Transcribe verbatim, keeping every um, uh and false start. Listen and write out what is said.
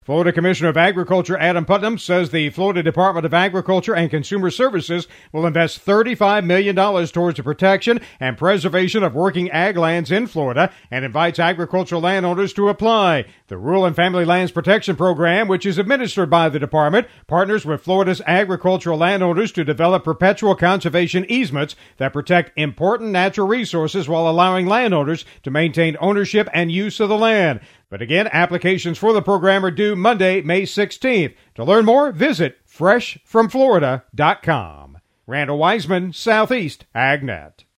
Florida Commissioner of Agriculture Adam Putnam says the Florida Department of Agriculture and Consumer Services will invest thirty-five million dollars towards the protection and preservation of working ag lands in Florida and invites agricultural landowners to apply. The Rural and Family Lands Protection Program, which is administered by the department, partners with Florida's agricultural landowners to develop perpetual conservation easements that protect important natural resources while allowing landowners to maintain ownership and use of the land. But again, applications for the program are due Monday, May sixteenth. To learn more, visit fresh from florida dot com. Randall Wiseman, Southeast AgNet.